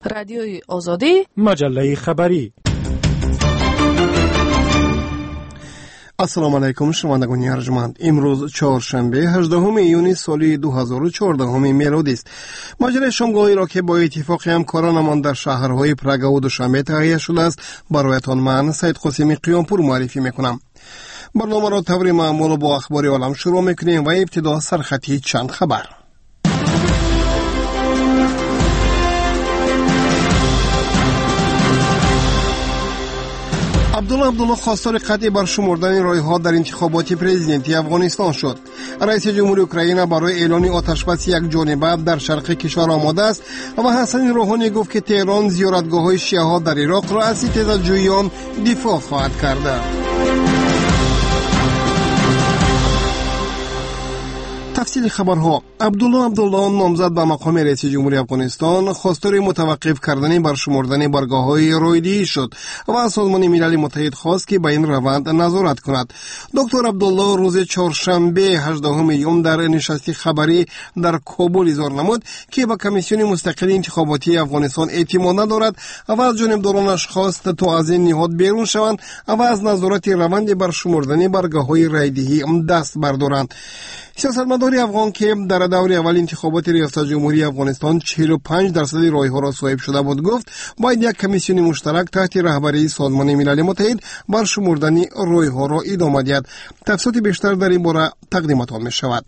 رادیوی آزادی، مجله خبری. السلام علیکم شنوندگان ارجمند. امروز چهارشنبه 18 ایونی سال 2014 میلادی است. مجله شامگاهی را که با اتفاق همکارانمان در شهرهای پراگ و دوشنبه تهیه شده است برایتان من سید قاسمی قیامپور معرفی میکنم. برنامه را طور معمول با اخبار عالم شروع میکنیم و ابتدا سرخطی چند خبر. عبدالله خواستار قطعی برشمردن رای‌ها در انتخابات پرزیدنتی افغانستان شد. رئیس جمهوری اوکراین برای اعلان آتشبس یک جانبه در شرق کشور آماده است و حسن روحانی گفت که تهران زیارتگاه‌های شیعه‌ها در عراق را از ستیزجویان دفاع خواهد کرد. تفصیل خبرها. عبدالله نامزد به مقام رئیس جمهوری افغانستان خواستار متوقف کردن برشمردن برگاه‌های رایدهی شد و از سازمان ملل متحد خواست که به این روند نظارت کند. دکتر عبدالله روز چهارشنبه 18 ایون در نشست خبری در کابل اظهار نمود که به کمیسیون مستقل انتخاباتی افغانستان اعتماد ندارد و از جانبدارانش خواست تا از این نهاد بیرون شوند و از نظارت روند برشمردن برگاه‌های رایدهی دست بردارند. سیاستمدار افغان که در دور اول انتخابات ریاست جمهوری افغانستان 45% رای‌ها را صاحب شده بود گفت باید یک کمیسیون مشترک تحت رهبری سازمان ملل متحد برشمردن رای‌ها را ادامه دهد. تفصیلات بیشتر در این باره تقدیمتان می‌شود.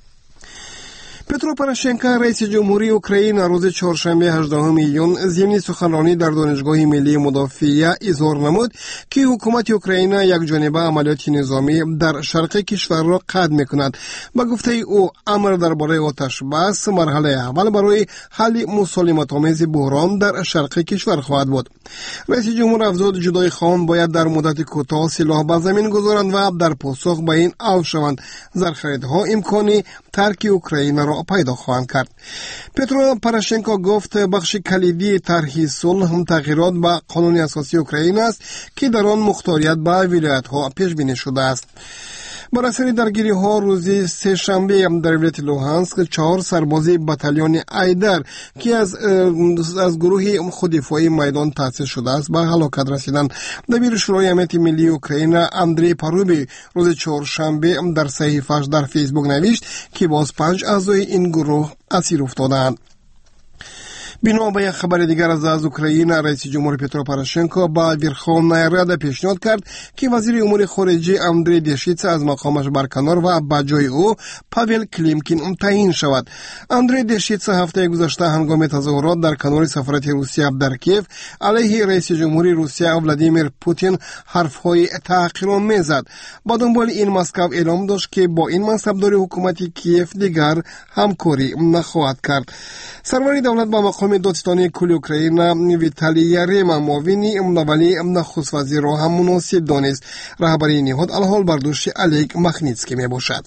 پترو پروشنکو رئیس جمهوری اوکراین روز چهارشنبه 18 ایون ضمن سخنرانی در دانشگاه ملی مدافعه اظهار نمود که حکومت اوکراین یک جانبه عملیات نظامی در شرق کشور را قطع می‌کند. با گفته او امر درباره آتش بس مرحله اول برای حل مسالمت‌آمیز بحران در شرق کشور خواهد بود. رئیس جمهور افزود جدای خان باید در مدت کوتاه سلاح به زمین گذارند و در پاسخ به این عمل شوند. زرخریدها امکانی ترک اوکراین را پیدا خواهند کرد. پترو پروشنکو گفت بخش کلیدی طرح صلح تغییرات به قانون اساسی اوکراین است که در آن مختاریت به ولایت‌ها پیش بینی شده است. بر اثر درگیری‌ها روز سه‌شنبه در ولایت لوهانسک 4 سرباز بتالیون ایدر که از گروه خوددفاعی میدان تأسیس شده است به هلاکت رسیدند. دبیر شورای امنیت ملی اوکراین اندری پاروبی روز چهارشنبه در صحیفه‌اش در فیسبوک نوشت که باز 5 اعضای این گروه اسیر افتادند. بنا به یک خبر دیگر از اوکراین رئیس جمهور پترو پروشنکو با ورخوونای رада پیشنهاد کرد که وزیر امور خارجه اندری دشیتس از مقامش برکنار و به جای او پاول کلیمکین تعیین شود. اندری دشیتس هفته گذشته هنگام تظاهرات در کنار سفارت روسیه در کیف علیه رئیس جمهوری روسیه ولادیمیر پوتین حرفهای تحقیرآمیز زد. با دنبال این مسکو اعلام داشت که با این منصبدار حکومت کیف دیگر همکاری نخواهد کرد. سرور دولت با مقام دادستانی کل اوکراین ویتالی یریم معاونی ولی نخست وزیر را هم مناسب دانست. رهبری نهاد الحال برداشت الیک مخنیتسکی می باشد.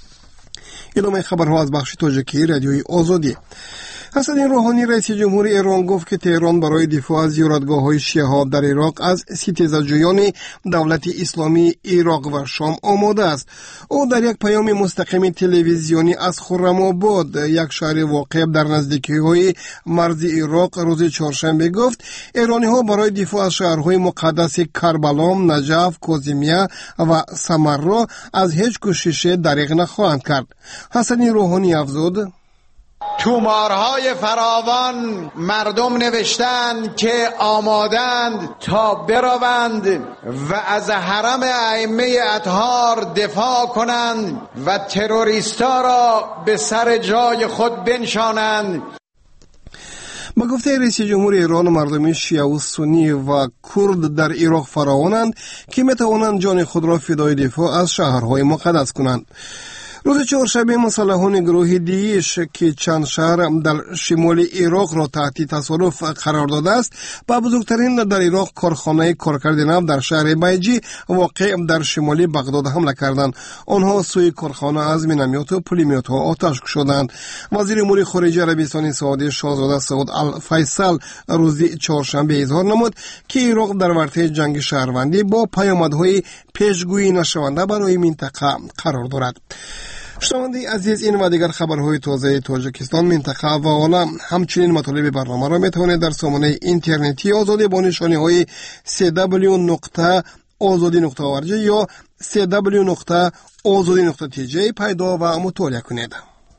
ادامه خبرها از بخش تاجیکی رادیوی آزادی. حسن روحانی رئیس جمهوری ایران گفت که تهران برای دفاع از زیارتگاه‌های شیعه‌ها در عراق از ستیزجویان دولت اسلامی عراق و شام آماده است. او در یک پیام مستقیم تلویزیونی از خرم‌آباد یک شهر واقع در نزدیکی‌های مرز عراق روز چهارشنبه گفت ایرانی‌ها برای دفاع از شهرهای مقدس کربلا، نجف، کاظمیه و سمرا از هیچ کوشش دریغ نخواهند کرد. حسن روحانی افزود تومارهای فراوان مردم نوشتند که آمادند تا بروند و از حرم ائمه اطهار دفاع کنند و تروریستا را به سر جای خود بنشانند. با گفته رئیس جمهور ایران مردم شیعه و سنی و کرد در عراق فراوانند که میتوانند جان خود را فدای دفاع از شهرهای مقدس کنند. روز چهارشنبه مسلحان گروه داعش که چند شهر در شمال عراق را تحت تصرف قرار داده است با بزرگترین در عراق کارخانه کارکرد نفت در شهر بیجی واقع در شمال بغداد حمله کردند. آنها سوی کارخانه از مینومیت و پولمیت ها آتش کشیدند. وزیر امور خارجه عربستان سعودی شاهزاده سعود الفیصل روز چهارشنبه اظهار نمود که عراق در ورطه جنگ شهروندی با پیامدهای پیشگویی نشونده برای منطقه قرار دارد. شنوندگان عزیز، این و دیگر خبرهای تازه تاجیکستان، منطقه و عالم، همچنین مطالب برنامه را میتوانید در سامانه اینترنتی آزادی با نشانی www.azadi.org یا www.azadi.tj پیدا و مطالعه کنید.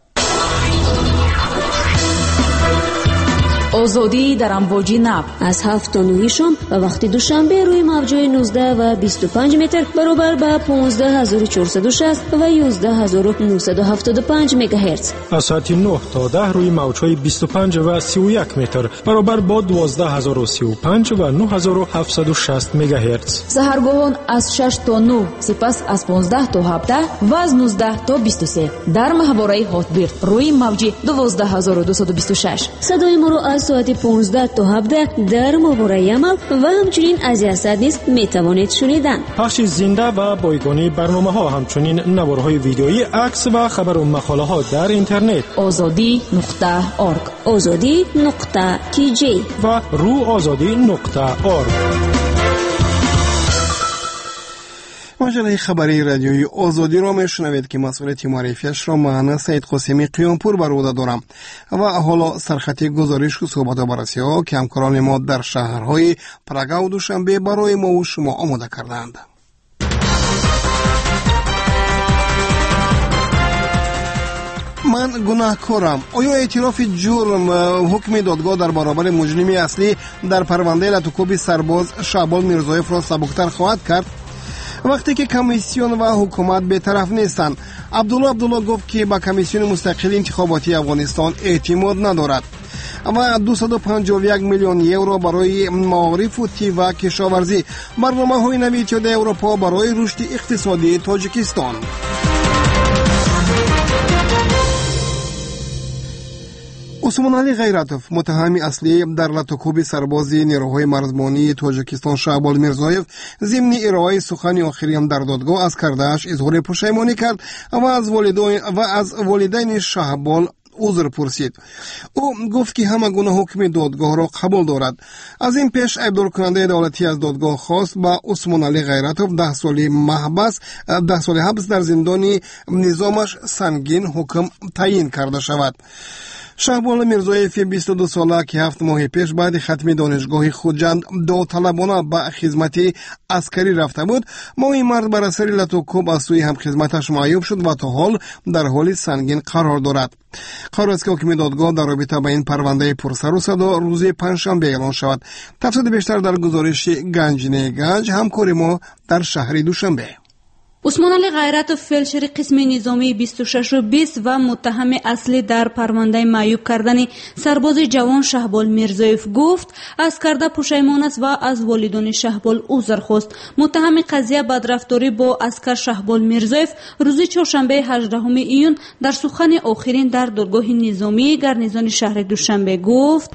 آزادی در امواج نب از 7 تا 9 شام و وقتی دوشنبه روی موج‌های 19 و 25 متر برابر با 15460 و 11975 مگاهرتز. از ساعت 9 تا 10 روی موج‌های 25 و 31 متر برابر با 12035 و 9760 مگاهرتز. سحرگاهان از 6 تا 9، سپس از 15 تا 17 و از 19 تا 23 در ماهواره هاتبیرد روی موج 12226. صدای ما را از ساعت 15 تا 17 در ماهواره یمل و همچنین از یزد نیز میتوانید شنیدن. پخش زنده و بایگانی برنامه‌ها، همچنین نوارهای ویدیویی، عکس و خبر و مقاله‌ها در اینترنت azadi.org azadi.tj و روآزادی.org. مجله خبری رادیویی آزادی را میشنوید که مسئولیت معرفیش را من سید قاسمی قیامپور بر عهده دارم و حالا سرخط گزارش و صحبت و بررسی ها که همکاران ما در شهرهای پراگا و دوشنبه برای ما و شما آماده کردند. من گناهکارم. آیا اعتراف جرم حکم دادگاه در برابر مجرم اصلی در پرونده لطوکوب سرباز شعبان میرزایف را سبکتر خواهد کرد؟ وقتی که کمیسیون و حکومت به طرف نیستند، عبدالله گفت که با کمیسیون مستقل انتخاباتی افغانستان اعتماد ندارد و 251 میلیون یورو برای معارف و طب و کشاورزی، برنامه‌های نوی اتحادیه اروپا برای رشد اقتصادی تاجیکستان. عثمان علی غیرتوف، متهم اصلی در لطوکوب سربازی نیروهای مرزبانی تاجیکستان شعبان میرزایف، ضمن ارائه سخن آخری هم در دادگاه از کرده‌اش اظهار پشیمانی کرد و از والدین شعبان عذر پرسید. او گفت که همه گونه حکم دادگاه را قبول دارد. از این پیش عبدال کننده دولتی از دادگاه خواست با عثمان علی غیرتوف 10 سال حبس در زندان نظامش سنگین حکم تعیین کرده شود. شعبان میرزایف 22 ساله که 7 ماه پیش بعد ختم دانشگاه خوجند داوطلبانه به خدمت عسکری رفته بود، ماه مرد بر اثر لطوکوب از سوی هم خدمتش معیوب شد و تا حال در حال سنگین قرار دارد. قرار است که حکم دادگاه در رابطه با این پرونده پرسر و صدا روز پنجشنبه اعلان شود. تفصیل بیشتر در گزارش گنج همکار ما در شهر دوشنبه. عثمان علی غیرتوف، فیلشر قسم نظامی 26 و 20 و متهم اصلی در پرونده معیوب کردن سرباز جوان شهبال میرزایف، گفت از کرده پشیمان است و از والدین شهبال عذر خواست. متهم قضیه بدرفتاری با عسکر شهبال میرزایف روز چهارشنبه 18 ایون در سخن آخرین در دادگاه نظامی گرنیزان شهر دوشنبه گفت: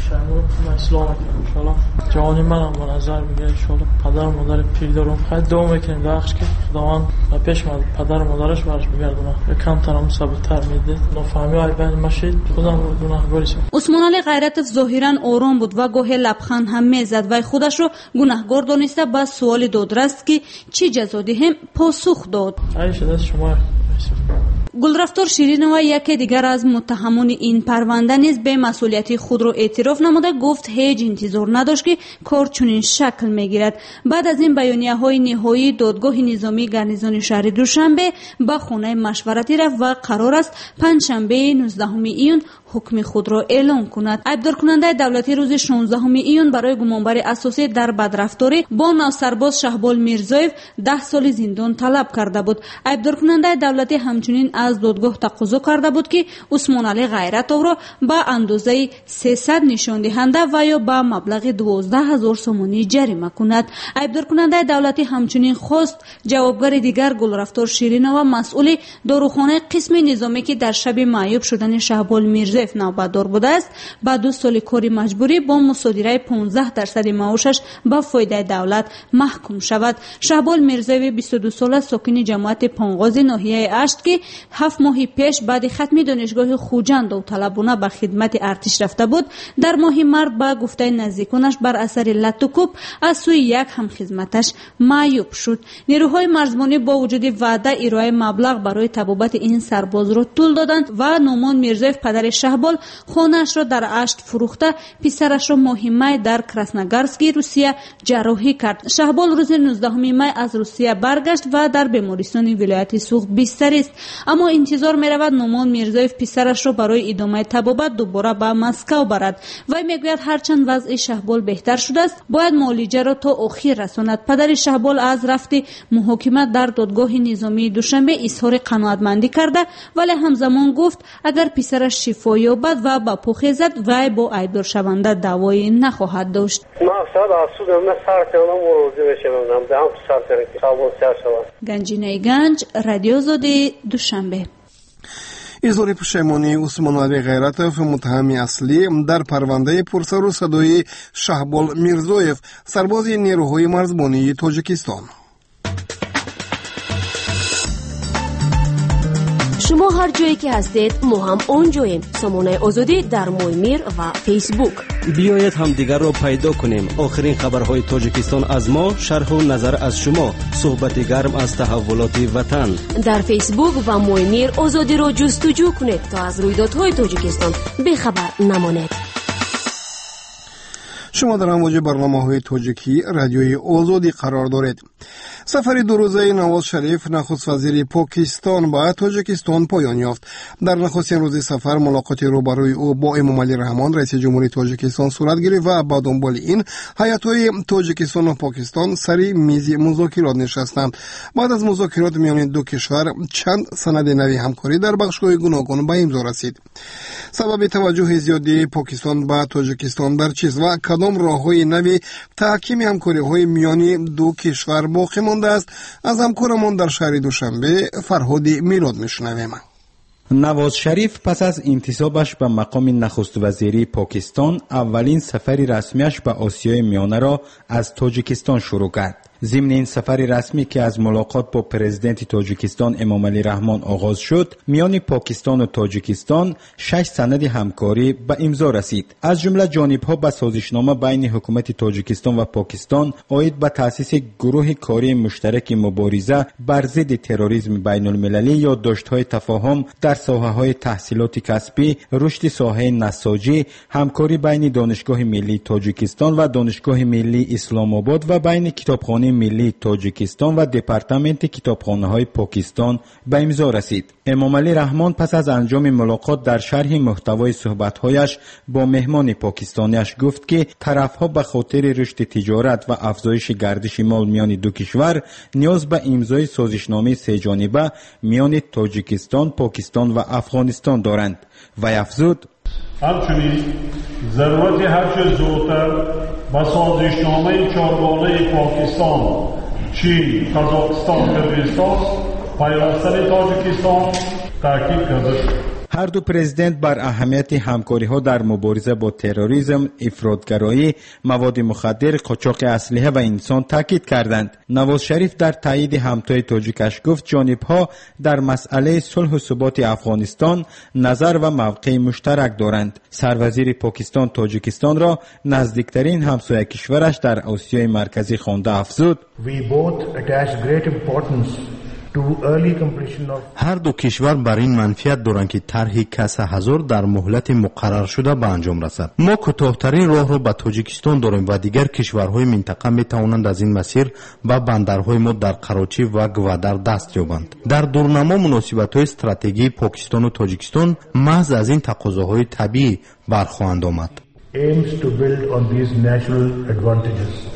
جوانی منم به نظر میگه ان شاءالله پدر و مادر پیر دارم، خیلی دعا میکنیم بخش که خداوند پیش من پدر و مادرش برش بگردونه، کم ترم ثابت‌تر میده. نفهمی ای بین مشید خودم گناهکاری شدم. عثمان علی غیرتوف ظاهرا آرام بود و گاهی لبخند هم میزد و خودش رو گناهکار دانسته با سوال دادرس که چی جزا دهم پاسخ داد. ای شده شما گلرفتار شیرینова یکی دیگر از متهمان این پرونده نیز به مسئولیت خود را اعتراف نموده گفت هیچ انتظار نداشت که کار چنین شکل میگیرد. بعد از این بیانیه‌های نهایی دادگاه نظامی گرنیزان شهر دوشنبه به خانه مشورتی رفت و قرار است پنجشنبه 19 ایون حکم خود را اعلام کند. عبدال کننده دولتی روز 16 ایون برای گمانبری اساسی در بدرفتاری با نوسرباز شهبال میرزایف 10 سال زندان طلب کرده بود. عبدال کننده دولتی همچنین از دادگاه تقاضا کرده بود که عثمان علی غیرتوف را با اندازه 300 نشان دهنده و یا با مبلغ 12000 سومانی جریمه کند. عبدال کننده دولتی همچنین خواست جوابگر دیگر گلرفتار شیرینova مسئول داروخانه قسم نظامی که در شب معیوب شدن شهبال میرزایف میرزویف نوبتدار بوده است با 2 سال کاری مجبوری با مصادره 15% معاشش با فایده دولت محکوم شود. شهبال میرزویف 22 ساله ساکن جماعت پانغاز ناحیه اشت که 7 ماه پیش بعد ختم دانشگاه خوجند داوطلبانه به خدمت ارتش رفته بود، در ماه مارس با گفته نزدیکانش بر اثر لطوکوب از سوی یک همخدمتش معیوب شد. نیروهای مرزبانی با وجود وعده ارائه مبلغ برای طبابت این سرباز را طول دادند و نومان میرزویف پدر شهبال خانه‌اش را در اشت فروخته پسرش را ماه می در کراسنوگارسک روسیه جراحی کرد. شهبال روز 19 می از روسیه برگشت و در بیمارستان ولایت سوخت بستری است، اما انتظار می رود نومان میرزویف پسرش را برای ادامه طبابت دوباره به مسکو برد. وی میگوید هرچند وضع شهبال بهتر شده است باید معالجه را تا آخر رساند. پدر شهبال از رفت محاکمه در دادگاه نظامی دوشنبه اظهار قناعتمندی کرده، ولی همزمان گفت اگر پسرش شفا یابد و به پا خیزد وی با ایبدار شونده دعوایی نخواهد داشت. گنجینه گنج، رادیو آزادی، دوشنبه. اظهار پشیمانی عثمان علی غیرتوف متهم اصلی در پرونده پرسر و صدای شهبال میرزویف سرباز نیروهای مرزبانی تاجیکستان. شما هر جایی که هستید ما هم اونجاییم. سامانه آزادی در مویمیر و فیسبوک. بیایید هم دیگر را پیدا کنیم. آخرین خبرهای تاجیکستان از ما، شرح و نظر از شما، صحبت گرم از تحولات وطن. در فیسبوک و مویمیر آزادی را جستجو کنید تا از رویدادهای تاجیکستان بخبر نمانید. شما در امواج برنامه‌های تاجیکی رادیوی آزادی قرار دارید. سفر 2 روزه نواز شریف نخست وزیر پاکستان به تاجیکستان پایان یافت. در نخستین روز سفر ملاقات روبروی او با امامعلی رحمان رئیس جمهوری تاجیکستان صورت گرفت و با دنبال این هیئت‌های تاجیکستان و پاکستان سری میز مذاکرات نشستند. بعد از مذاکرات میان دو کشور چند سند نوی همکاری در بخش‌های گوناگون به امضا رسید. سبب توجه زیادی پاکستان به تاجیکستان در چیست و کدام راه‌های نوی تحکیم همکاری‌های میان دو کشور باقی مانده است؟ از همکارمان در شهر دوشنبه فرهاد میلاد میشنویم. نواز شریف پس از انتصابش به مقام نخست وزیری پاکستان اولین سفر رسمیش به آسیای میانه را از تاجیکستان شروع کرد. ضمن این سفر رسمی که از ملاقات با پرزیدنت تاجیکستان امامعلی رحمان آغاز شد، میان پاکستان و تاجیکستان 6 سند همکاری به امضا رسید. از جمله جانب‌ها به سازشنامه بین حکومت تاجیکستان و پاکستان عاید به تأسیس گروه کاری مشترک مبارزه بر ضد تروریسم بین المللی، یادداشت‌های تفاهم در ساحه‌های تحصیلات کسبی، رشد ساحه نساجی، همکاری بین دانشگاه ملی تاجیکستان و دانشگاه ملی اسلام آباد و بین کتابخانه ملی تاجیکستان و دپارتمنت کتابخانه‌های پاکستان به امضا رسید. امامعلی رحمان پس از انجام ملاقات در شرح محتوای صحبت‌هایش با مهمان پاکستانیش گفت که طرف‌ها به خاطر رشد تجارت و افزایش گردش مال میان دو کشور نیاز به امضای سازشنامه سه‌جانبه میان تاجیکستان، پاکستان و افغانستان دارند. و افزود همچنین ضرورت هرچه زودتر با سازشنامه چهارگانه پاکستان، چین، قزاقستان، قرقیزستان پیوستن تاجیکستان تاکید کرده شد. هر دو پرزیدنت بر اهمیت همکاری‌ها در مبارزه با تروریسم، افراطگرایی، مواد مخدر، قاچاق اسلحه و انسان تاکید کردند. نواز شریف در تایید همتای تاجیکش گفت جانب‌ها در مسئله صلح و ثبات افغانستان نظر و موقع مشترک دارند. سروزیر پاکستان تاجیکستان را نزدیکترین همسایه کشورش در آسیای مرکزی خوانده افزود هر دو کشور بر این منفیت دارند که طرح کسا هزار در مهلت مقرر شده به انجام رسد. ما کوتاه‌ترین راه را به تاجیکستان داریم و دیگر کشورهای منطقه می توانند از این مسیر به بندرهای ما در کراچی و گوادر دست یابند. در دورنما مناسبت‌های استراتژی پاکستان و تاجیکستان محض از این تقاضاهای طبیعی برخواهند آمد.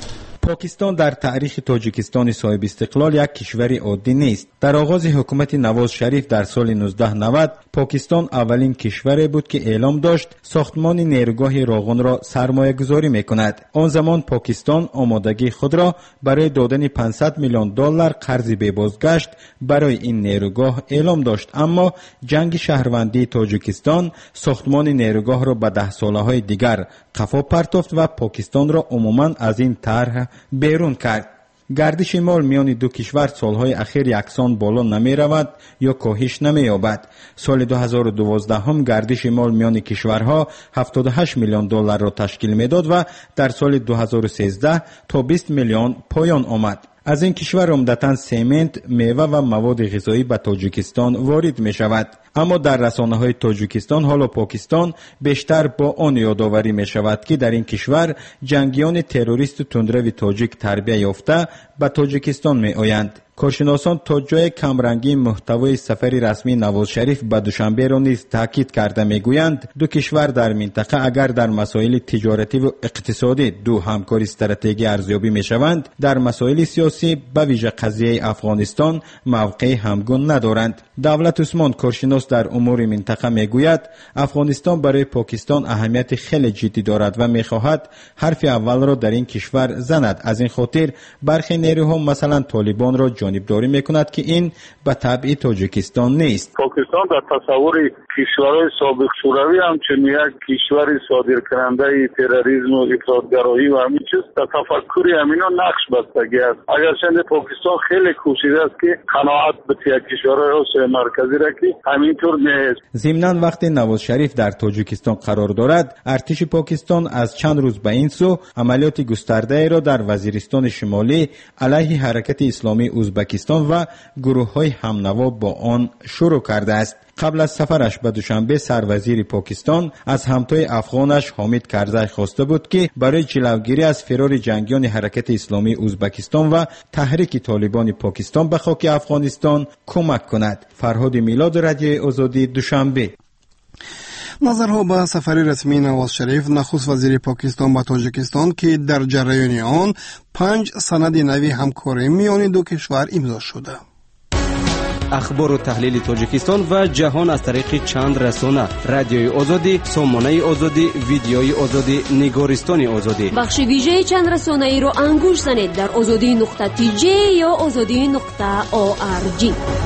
پاکستان در تاریخ تاجیکستان صاحب استقلال یک کشور عادی نیست. در آغاز حکومت نواز شریف در سال 1990 پاکستان اولین کشوری بود که اعلام داشت ساختمان نیروگاه راغون را سرمایه گذاری میکند. آن زمان پاکستان آمادگی خود را برای دادن 500 میلیون دلار قرض بی بازگشت برای این نیروگاه اعلام داشت، اما جنگ شهروندی تاجیکستان ساختمان نیروگاه را به 10 سالهای دیگر قفا پرتافت و پاکستان را عموما از این طرح بیرون کرد. گردش مال میان دو کشور سالهای اخیر یکسان بالا نمی رود یا کاهش نمی یابد. سال 2012 هم گردش مال میان کشورها 78 میلیون دلار را تشکیل می داد و در سال 2013 تا 20 میلیون پایان آمد. از این کشور عمدتاً سمنت، میوه و مواد غذایی به تاجیکستان وارد می شود. اما در رسانه‌های تاجیکستان حالا پاکستان بیشتر با آن یادآوری می شود که در این کشور جنگیان تروریست تندرو تاجیک تربیت یافته به تاجیکستان می آیند. کارشناسان تا جای کمرنگی محتوای سفر رسمی نواز شریف به دوشنبه را نیز تاکید کرده میگویند دو کشور در منطقه اگر در مسائل تجارتی و اقتصادی دو همکاری استراتژیکی ارزیابی میشوند، در مسائل سیاسی به ویژه قضیه افغانستان موقع همگون ندارند. دولت عثمان کارشناس در امور منطقه میگوید افغانستان برای پاکستان اهمیت خیلی جدی دارد و میخواهد حرف اول را در این کشور زند. از این خاطر برخی نیروها مثلا طالبان را جانبداری میکند که این به طبع تاجیکستان نیست. پاکستان در تصور کشورهای سابق شوروی همچنین یک کشور صادر کننده تروریسم و افراطگرایی و همین چیز در تفکر همینا نقش بستگی است. اگرچه پاکستان خیلی کوشیده است که قناعت به کشورهای آسیای مرکزی را که همینطور نیست. ضمناً وقتی نواز شریف در تاجیکستان قرار دارد، ارتش پاکستان از چند روز به این سو عملیات گسترده را در وزیرستان شمالی علیه حرکت اسلامی ازبکستان و گروه‌های همنوا با آن شروع کرده است. قبل از سفرش به دوشنبه سروزیر پاکستان از همتای افغانش حامد کرزی خواسته بود که برای جلوگیری از فرار جنگیان حرکت اسلامی ازبکستان و تحریک طالبان پاکستان به خاک افغانستان کمک کند. فرهاد میلاد، رادیوی آزادی، دوشنبه. نظرها به سفر رسمی نواز شریف نخست وزیر پاکستان به تاجیکستان که در جریان آن 5 سند نوی همکاری میان دو کشور امضا شده. اخبار و تحلیل تاجیکستان و جهان از طریق چند رسانه: رادیوی آزادی، سامانه آزادی، ویدیوی آزادی، نگارستان آزادی. بخش ویژه چند رسانه ای رو انگوش زنید در azadi.tj یا azadi.org.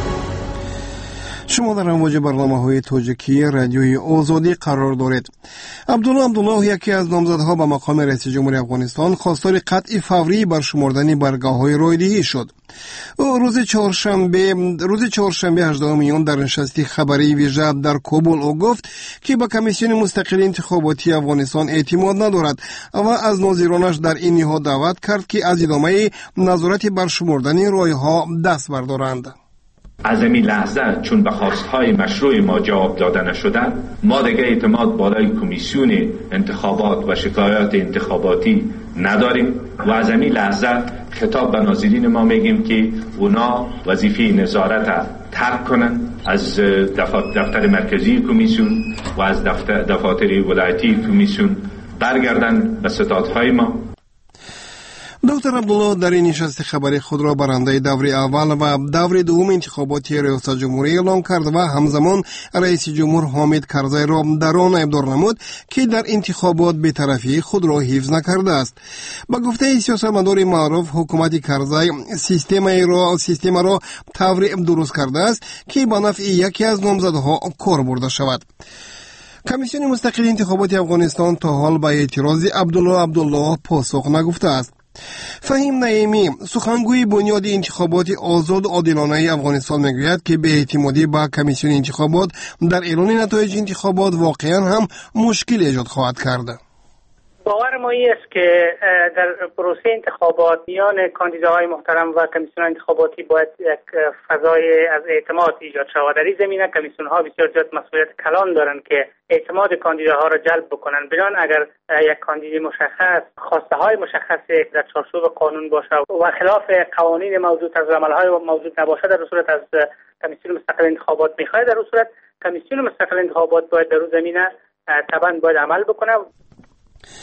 شما در امواج برنامه‌های تاجیکی رادیوی آزادی قرار دارید. عبدالله یکی از نامزدها به مقام رئیس جمهوری افغانستان خواستار قطع فوری برشمردن برگاه‌های رایدهی شد. او روز چهارشنبه 18 میون در نشستی خبری ویژه در کابل او گفت که به کمیسیون مستقل انتخاباتی افغانستان اعتماد ندارد و از ناظرانش در این نهاد دعوت کرد که از ادامه نظارت برشمردن رای‌ها دست بردارند. از این لحظه چون به خواستهای مشروع ما جواب داده نشده، ما دیگه اعتماد بالای کمیسیون انتخابات و شکایات انتخاباتی نداریم و از این لحظه خطاب به ناظرین ما میگیم که اونا وظیفه نظارت ترک کنن، از دفتر مرکزی کمیسیون و از دفاتر ولایتی کمیسیون برگردن به ستادهای ما. دکتر عبدالله در این نشست خبری خود را برنده دور اول و دور دوم انتخاباتی ریاست جمهوری اعلام کرد و همزمان رئیس جمهور حامد کرزی را در آن ابدار نمود که در انتخابات بی‌طرفی خود را حفظ نکرده است. با گفته سیاستمدار معروف، حکومت کرزی سیستم را طوری درست کرده است که به نفع یکی از نامزدها کار برده شود. کمیسیون مستقل انتخابات افغانستان تا حال به اعتراض عبدالله پاسخ نگفته است. فهیم نعیمی، سخنگوی بنیاد انتخابات آزاد و عادلانه افغانستان، میگوید که بی‌اعتمادی به کمیسیون انتخابات در اعلان نتایج انتخابات واقعا هم مشکل ایجاد خواهد کرد. باور ما است که در پروسه انتخابات میان کاندیداهای محترم و کمیسیون انتخاباتی باید یک فضای از اعتماد ایجاد شود. در این زمینه کمیسیون ها بسیار زیاد مسئولیت کلان دارند که اعتماد کاندیداها را جلب بکنند. بدان اگر یک کاندید مشخص خواسته های مشخصی در چارچوب قانون باشه و خلاف قوانین موجود از عملهای موجود نباشه، در صورت از کمیسیون مستقل انتخابات میخواد، در صورت کمیسیون مستقل انتخابات باید در اون زمینه طبعا باید عمل بکنه.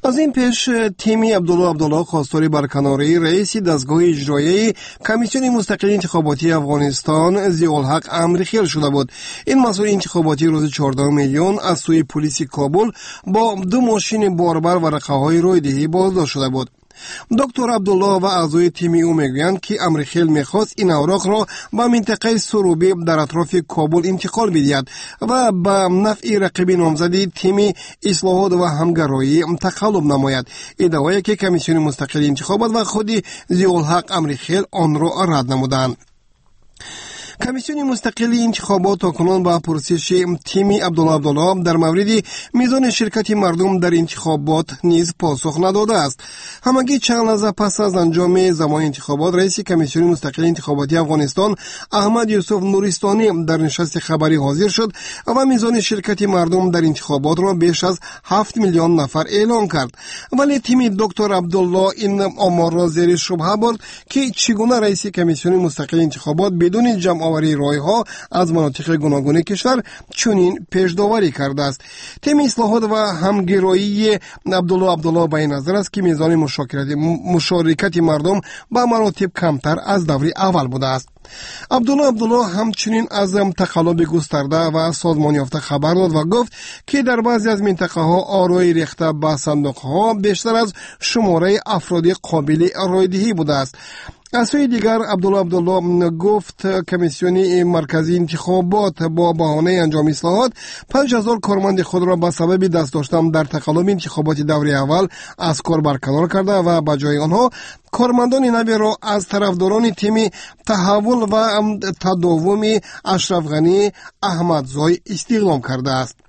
از این پیش تیمی عبدالله خواستار برکناری رئیس دستگاه اجرایی کمیسیون مستقل انتخاباتی افغانستان ضیاءالحق امرخیل شده بود. این مسئول انتخاباتی روز 14 میلیون از سوی پلیس کابل با 2 ماشین باربر و رقه‌های رویدهی بازداشت شده بود. دکتر عبدالله و اعضای تیم او میگویند که امرخیل میخواست این اوراق را به منطقه سروبی در اطراف کابل انتقال بدهد و به نفع رقیب نامزد تیم اصلاحات و همگرایی تقلب نماید. ادعایی که کمیسیون مستقل انتخابات و خود ضیاءالحق امرخیل آن را رد نمودند. کمیسیون مستقل انتخابات تاکنون با پرسش تیم عبدالله در مورد میزان شرکت مردم در انتخابات نیز پاسخ نداده است. همگی چند لحظه پس از انجام زمان انتخابات رئیس کمیسیون مستقل انتخاباتی افغانستان احمد یوسف نورستانی در نشست خبری حاضر شد و میزان شرکت مردم در انتخابات را بیش از 7 میلیون نفر اعلام کرد. ولی تیم دکتر عبدالله این آمار را زیر شبهه برد که چگونه رئیس کمیسیون مستقل انتخابات بدون جمع آوری رایها از مناطق گوناگون کشور چنین پیش‌داوری کرده است. تیم اصلاحات و همگرایی عبدالله به این نظر است که میزان مشارکت مردم به مراتب کمتر از دور اول بوده است. عبدالله همچنین از تقلب گسترده و سازمان یافته خبر داد و گفت که در بعضی از منطقه ها آرای ریخته به صندوق ها بیشتر از شماره افراد قابل رایدهی بوده است. از سوی دیگر عبدالله گفت کمیسیون مرکزی انتخابات با بهانه انجام اصلاحات 5000 کارمند خود را به سبب دست داشتن در تقلب انتخابات دوره اول از کار برکنار کرده و به جای آنها کارمندان نوی را از طرفداران تیم تحول و تداوم اشرف غنی احمدزای استقلام کرده است.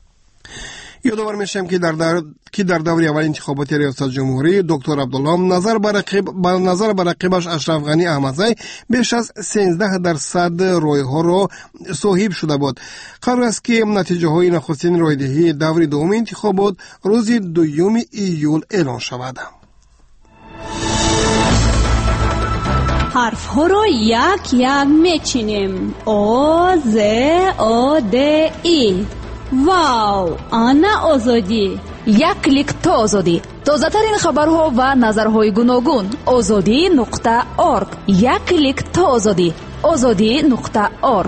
یادآور میشم که در دوره اول انتخابات ریاست جمهوری دکتر عبدالله نظر بر رقیبش اشرف غنی احمدزی بیش از 13% رایها را صاحب شده بود. قرار است که نتیجه های نخستین رایدهی دوره دوم انتخابات روز 2 ایول اعلان شود. حرف ها را یک میچینیم. او ز او د ای. واو، آنا آزادی. یک کلیک تا آزادی. تازه ترین خبرها و نظرهای گوناگون. azadi.org. یک کلیک تا آزادی. azadi.org.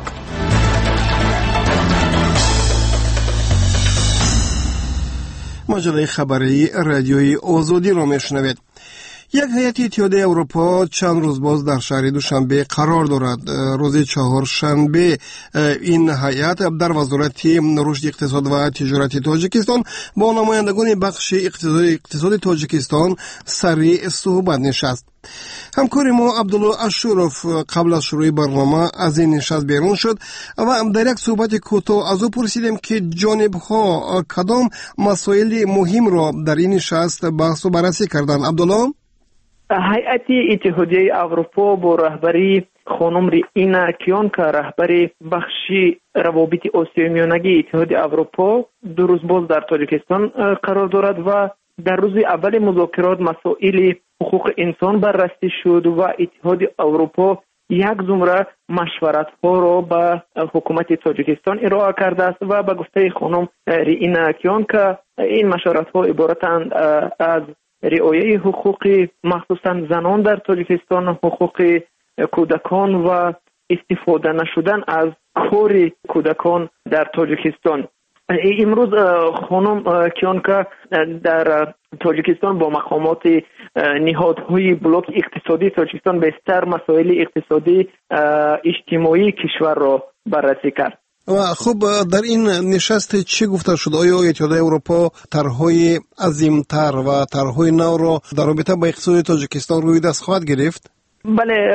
مجله خبری رادیوی آزادی را میشنوید. یک هیئت اتحادیه اروپا چند روز باز در شهر دوشنبه قرار دارد. روز چهارشنبه این هیئت در وزارت رشد اقتصاد و تجارت تاجیکستان با نمایندگان بخش اقتصاد تاجیکستان سری صحبت نشست. همکار ما عبدالله اشورف قبل از شروع برنامه از این نشست بیرون شد و در یک صحبت کوتاه از او پرسیدیم که جانب‌ها کدام مسائل مهم را در این نشست بحث و بررسی کردند. عبدالله، هیئت اتحادیه اروپا با رهبری خانم رینا کیونکا رهبری بخش روابط آسیای میانگی اتحاد اروپا 2 روز باز در تاجیکستان قرار دارد و در روز اول مذاکرات مسائل حقوق انسان بررسی شد و اتحاد اروپا یک زمره مشورت ها را به حکومت تاجیکستان ارائه کرده است و به گفته خانم رینا کیونکا این مشورت ها عبارتند از رعایت حقوق مخصوصا زنان در تاجیکستان، حقوق کودکان و استفاده نشدن از کار کودکان در تاجیکستان. امروز خانم کیونکا در تاجیکستان با مقامات نهادهای بلوک اقتصادی تاجیکستان بیشتر مسائل اقتصادی اجتماعی کشور را بررسی کرد. و خب در این نشست چه گفته شد؟ آیا اتحادیه اروپا طرحهای عظیم‌تر و طرحهای نو را در رابطه با اقتصاد تاجیکستان روی دست خواهد گرفت؟ بله،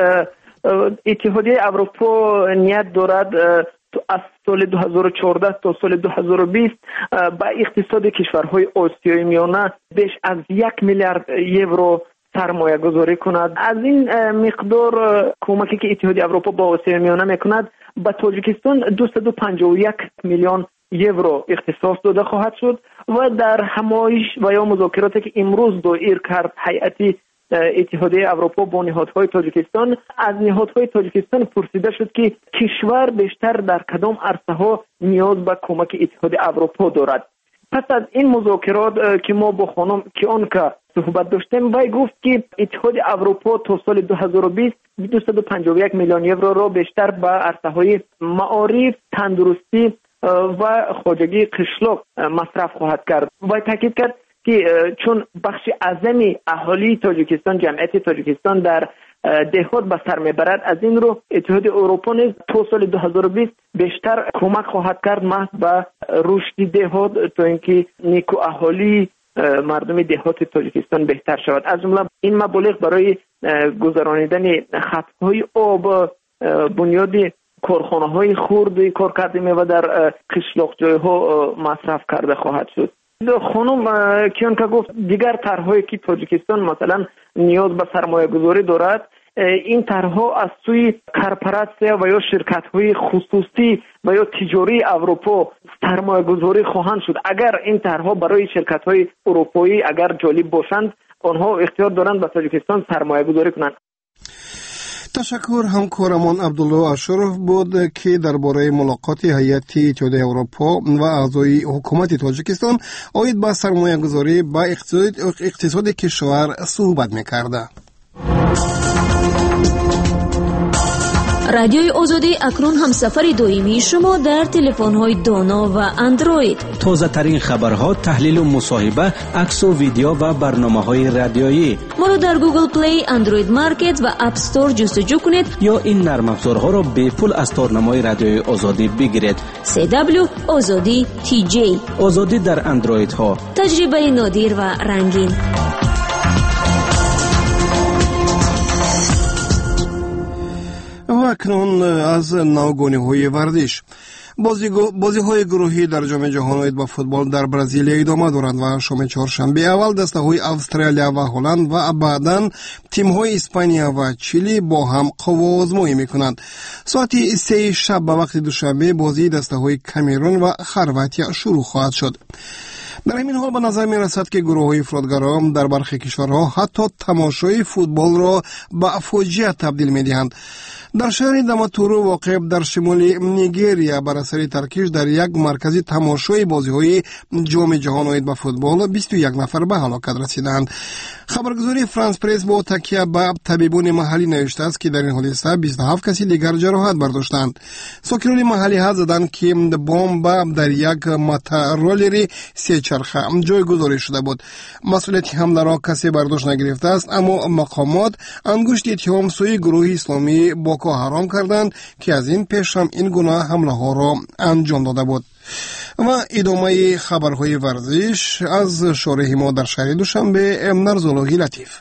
اتحادیه اروپا نیت دارد از سال 2014 تا سال 2020 با اقتصاد کشورهای آسیای میانه بیش از 1 میلیارد یورو سرمایه گذاری کند. از این مقدار کمکی که اتحادیه اروپا با آسیای میانه میکند به تاجیکستان 251 میلیون یورو اختصاص داده خواهد شد و در همایش و یا مذاکراتی که امروز دایر کرد هیئت اتحادیه اروپا با نهادهای تاجیکستان، از نهادهای تاجیکستان پرسیده شد که کشور بیشتر در کدام عرصه ها نیاز به کمک اتحادیه اروپا دارد. پس از این مذاکرات که ما با خانم کیانکا صحبت داشتیم، وی گفت که اتحاد اروپا تا سال 2020 251 میلیون یورو را بیشتر به عرصه‌های معارف، تندرستی و خواجگی قشلاق مصرف خواهد کرد. وی تاکید کرد که چون بخش اعظمی اهالی تاجیکستان، جمعیت تاجیکستان در دهات به سر میبرد، از این رو اتحاد اروپا نیز تا سال 2020 بیشتر کمک خواهد کرد محض به رشد دهات تا اینکه نیکو اهالی مردم دهات تاجیکستان بهتر شود. از جمله این مبالغ برای گذرانیدن خطهای آب، بنیاد کارخانه‌های خرد کارکرد میوه در قشلاق جای‌ها مصرف کرده خواهد شد. خانم کیانکا گفت دیگر طرح‌هایی که تاجیکستان مثلا نیاز به سرمایه‌گذاری دارد، این طرح‌ها از سوی کارپرات و یا شرکت‌های خصوصی و یا تجاری اروپا سرمایه‌گذاری خواهند شد. اگر این طرح‌ها برای شرکت‌های اروپایی اگر جالب باشند، آنها اختیار دارند به تاجیکستان سرمایه‌گذاری کنند. تشکر. همکارمان عبدالله اشرف بود که درباره ملاقات هیئت اتحادیه اروپا و اعضای حکومت تاجیکستان عاید به سرمایه‌گذاری به اقتصاد کشور صحبت می‌کرد. رادیوی آزادی اکنون هم سفر دائمی شما در تلفن‌های دانا و اندروید. تازه ترین خبرها، تحلیل و مصاحبه، عکس و ویدیو و برنامه‌های رادیویی. ما را در گوگل پلی، اندروید مارکت و اپ استور جستجو کنید یا این نرم افزارها را به پول از تارنمای رادیوی آزادی بگیرید. CW آزادی TJ. آزادی در اندروید ها. تجربه نادر و رنگین. و اکنون از نوگانی‌های ورزش. بازی‌های گروهی در جام جهانی با فوتبال در برزیل ادامه دارند و شام چهارشنبه اول دسته‌های استرالیا و هلند و بعداً تیم‌های اسپانیا و چیلی با هم قوازمایی می‌کنند. ساعت 3 شب به وقت دوشنبه بازی دسته‌های کامرون و خرواتیا شروع خواهد شد. در همین حال به نظر می رسد که گروه‌های افراطگران در برخی کشورها حتی تماشای فوتبال را به فاجعه تبدیل می دهند. در شهر داماتورو واقع در شمال نیگریا بر اثر ترکیش در یک مرکز تماشای بازی‌های جام جهانی با فوتبال 21 نفر به هلاکت رسیدند. خبرگزاری فرانس پرس با تکیه به طبیبان محلی نوشته است که در این حادثه 27 کسی دیگر جراحت برداشتند. ساکنان محلی حد زدند که بمب در یک موتورولر سه چرخه جایگذاری شده بود. مسئولیت حمله را کسی برداشت نگرفته است، اما مقامات انگشت اتهام سوی گروه اسلامی باکو حرام کردند که از این پیش هم این گونه حمله ها را انجام داده بود. و ادامه خبرهای ورزش از شارح ما در شهر دوشنبه نرزالوهی لطیف.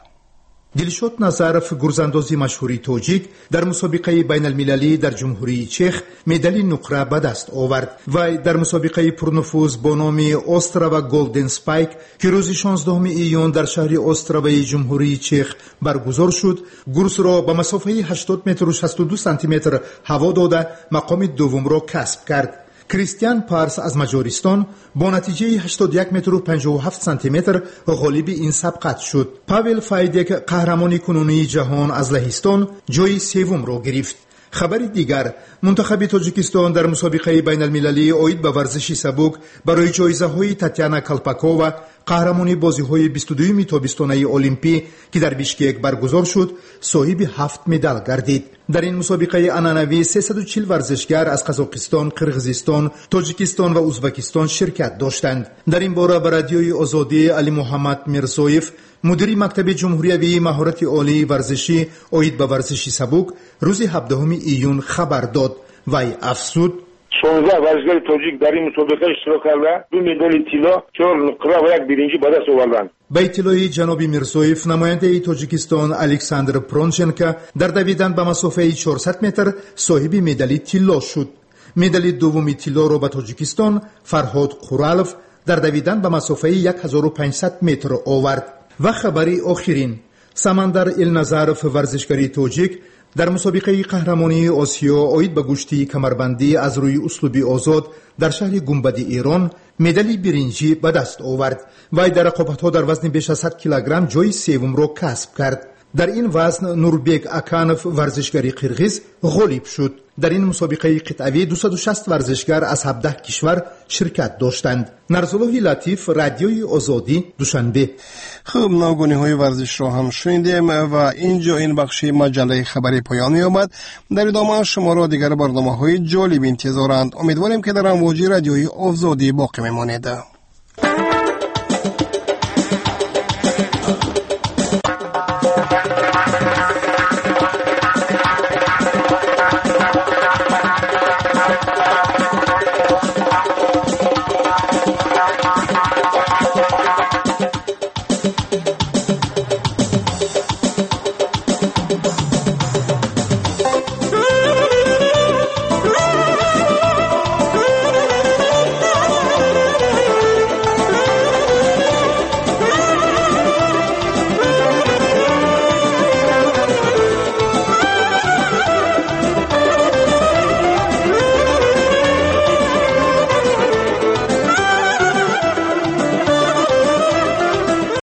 دلشاد نظرов گرزاندازی مشهوری توجیک در مسابقه بین المللی در جمهوری چخ مدال نقره به دست آورد و در مسابقه پرنفوذ با نام استراوا گلدن اسپایک که روز 16 ایون در شهر استراوای جمهوری چخ برگزار شد، گرز را به مسافه 80 متر و 62 سانتی متر هوا داده مقام دوم را کسب کرد. کریستیان پارس از مجارستان با نتیجه 81 متر و 57 سانتی متر غالب این سبقت شد. پاول فایدک قهرمان کنونی جهان از لهستان جای سوم را گرفت. خبر دیگر، منتخب تاجیکستان در مسابقه بین المللی عاید به ورزش سبک برای جایزه های تاتیانا کالپاکووا قهرمان بازی های 22 تابستانه المپی که در بیشکک برگزار شد صاحب 7 مدال گردید. در این مسابقه عنعنوی 340 ورزشگر از قزاقستان، قرغیزستان، تاجیکستان و ازبکستان شرکت داشتند. در این باره به رادیوی آزادی علی محمد میرزویف، مدیر مکتب جمهوری مهارت عالی ورزشی عاید به ورزش سبک، روز 17 ایون خبر داد. وی افزود 16 ورزشگر تاجیک در این مسابقه اشتراک کردند، 2 مدال طلا، 4 نقره و 1 برنجی به دست آوردند. به اطلاع جناب میرزویف، نماینده تاجیکستان الکساندر پرونچنکا در دویدن به مسافه 400 متر صاحب مدال طلا شد. مدال دوم طلا را به تاجیکستان فرهاد قورالوف در دویدن به مسافه 1500 متر آورد. و خبری آخرین، سمندر النظرов ورزشکاری تاجیک در مسابقه قهرمانی آسیا عاید به گشتی کمربندی از روی اسلوبی آزاد در شهر گنبد ایران مدال برنجی به دست آورد و در رقابت‌ها در وزن بیش از 100 کیلوگرم جای سوم را کسب کرد. در این وزن نوربек اکانف ورزشگری قرغیز غالب شد. در این مسابقه قطعی 260 ورزشگر از 17 کشور شرکت داشتند. نرزالله لطیف، رادیوی آزادی، دوشنبه. خب ناگهانی های ورزش را هم شنیدیم و اینجا این بخش مجله خبری پایان می‌یابد. در ادامه شما را دیگر برنامه‌های جالب انتظارند. امیدواریم که در امواج رادیوی آزادی باقی بمانید.